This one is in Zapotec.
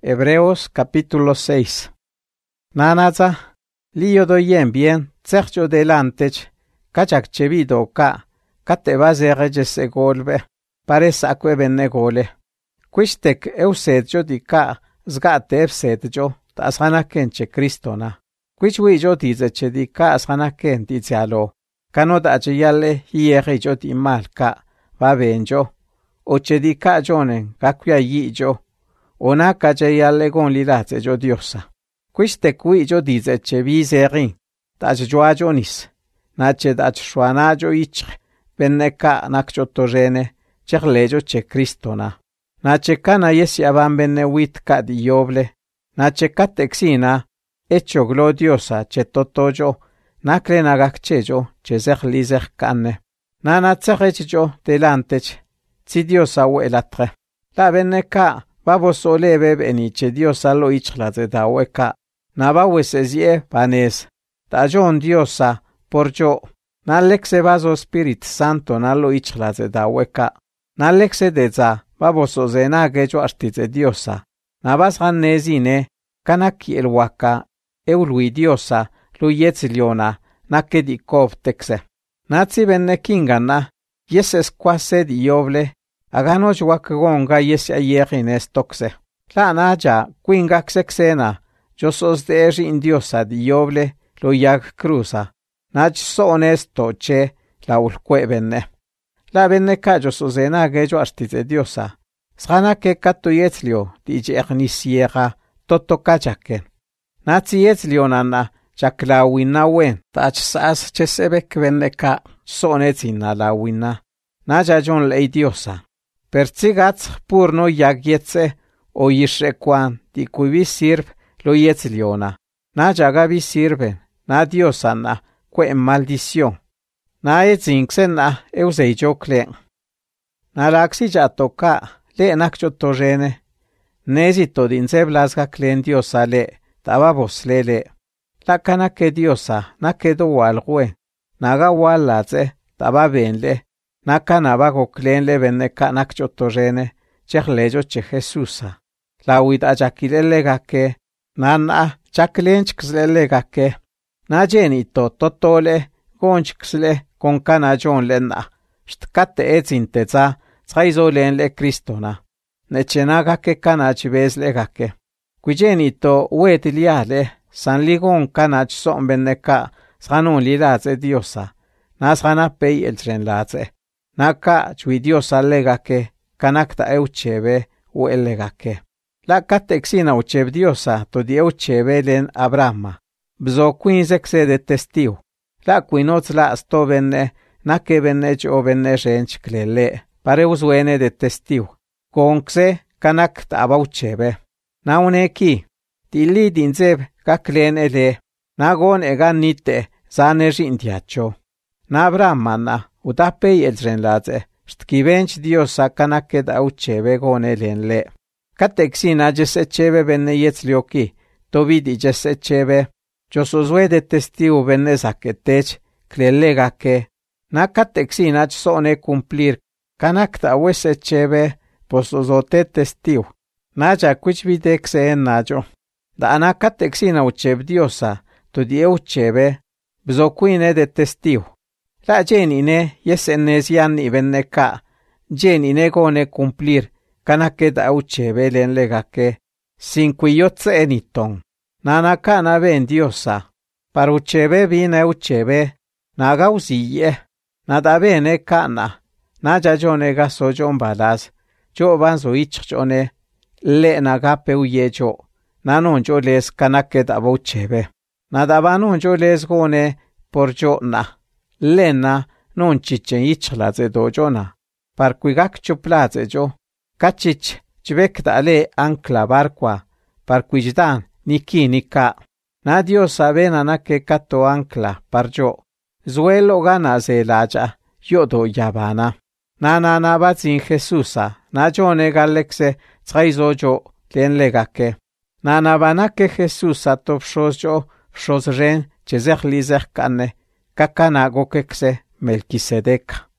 Hebreos capítulo 6. Nanaza, liyo doyen bien, tsercho delantech, kachak chevido ka, kate bazere se golbe, paresa benne gole. Quistek eusetjo di ka, zgate efsetjo, ta asanakenche Kristona. Quiswijo dizeche di ka asanaken dizialo, kanodache yale hierejo di malka, va benjo, oche di ka jonen, kakwia yijo, ona kaje yale gon lilaze jo diosa. Quiste qui jo dizeche viserin, taj joajonis, nache dach shuanajo ich, benneka nakchotorene, cherlejo che Kristona. Nache kana yesiaban benne wit ka dioble, nache katexina, hecho gloriosa che totojo, nakle nagakchejo, che zerlizer kanne. Nana tserecho delantech, si diosa welatre. La benneka, babos olebe beniche diosa lo ichlaze da weka. Naba wesezie panes. Tajon diosa, porjo. Nalexe vaso Spirit Santo nalo ichlaze da weka. Nalexe deza, babos ozena gejo artize diosa. Nabas ganezine, kanaki el waka, eului diosa, lu yetziliona, nakedi kovtexe. Nazi benne kingana, yeses quase dioble, aganoch wakagonga yes ayerines toxe. La naja, quingaxexena, josos de indiosa dioble, lo yag cruza. Nach sones toche, la ulque benne. La benne cajos ozena gejo artize diosa. Srana que catu yetzlio, dije ernisiera, toto kajaken. Nazi yetzlio nana, Chakla wina wen, tach saas chesebek benneka, sonetzina la wina. Naja jon lei diosa. Pertzigats purno yagyetse, o yishrekwan, di cuivi sirv, lo yetzliona. Naja gabi sirven, na diosana, que maldición. Na etzinxena, euseijo klen. Na laxi ja toka, le nakcho torrene. Nezito dinse blasga klen diosa le, tababos lele. La kana que diosa, na quedo walgue, naga walaze, taba benle, na kana bago klenle benne kanak chotorene, chechlejo che Jesusa. La huida jakilele gake, na chaklenchksle gake, na jenito totole, gonchksle, con kana jon lena, stkate etzinteza, traizo lenle Kristona. Nechenaga que kana chibesle gake. Cuijenito uetiliale, San ligon kanach son benneka, sranun lilaze diosa, nasrana pei el tren laze. Naka chui diosa legake, kanakta euchebe u elegake. La katexina ucheb diosa, to di euchebe len Abrahma. Bzo quinzexe de testiu. La quinoz la sto benne, nake benne o benne rench klele, pare usuene de testiu. Conxe kanakta abauchebe. Na uneki, Tilli dinzeb kaklen ele, nagon egan nite, zane rindiacho. Na Brahmana, utapei el renlaze, stkivench diosa kanaked auchebe gon elenle. Katexina jesechebe benne yetzlioki, tobidi jesechebe, josozwe de testiu benne zaketech, klelegake. Na katexina sone cumplir, kanakta wesechebe, posozote testiu. Naja kuchvidexe en najo. Da anakatexina ucheb diosa, to die uchebe, bzoquine de testiu. La genine yesenesian ibenneka, genine gone cumplir, kanakeda uchebe len legake, sinquiyotze eniton. Nanakana ben diosa, par uchebe vine uchebe, nagausiye, nada bene kana, naja jone gaso jon balas, jo banzo ichjone, le nagape uyejo. Nanon jo les kanaked abauchebe. Nadabanon jo les gone por jo na. Lena non chichen ichlaze do jona. Par cuigak chuplaze jo. Kachich chvekta le ancla barqua. Par cuijdan niki nika. Nadio sabe nanake kato ancla par jo. Zuelo gana ze laja. Yodo yabana. Nana nabatzin Jesusa. Na jone galexe traizo jo len legake. Nanabana que Jesús atop shosjo, shosren, chezech lizech kane, kakanago kekse, Melquisedec.